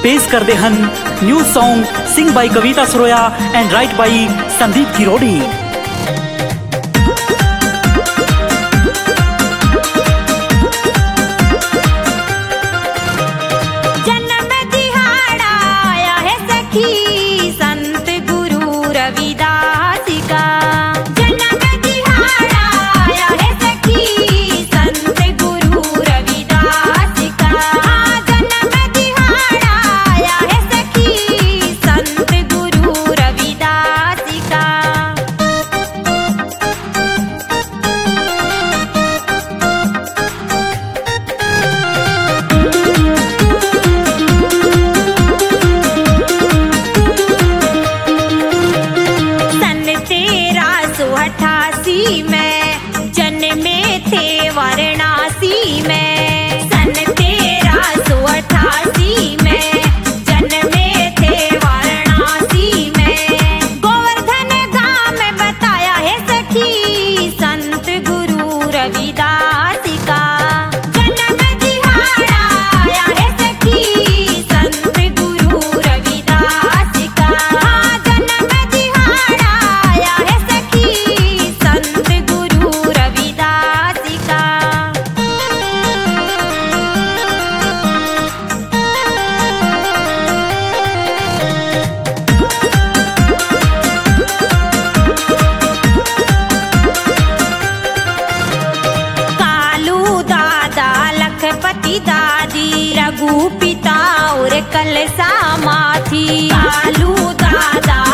पेश कर दे हन new song sing by Kavita Saroya and write by Sandeep Kirori. में जन्मे थे वाराणसी में, सन 1388 में जन्मे थे वाराणसी में। गोवर्धन गांव में बताया है सखी संत गुरु रविदास का जन्म दिहाड़ा आया है सखी संत गुरु रविदास का। हाँ जन्म दिहाड़ा आया है सखी संत गुरु रविदास का। कालू दादा लखपति दादी रघु पिता और कलसा माथी। कालू दादा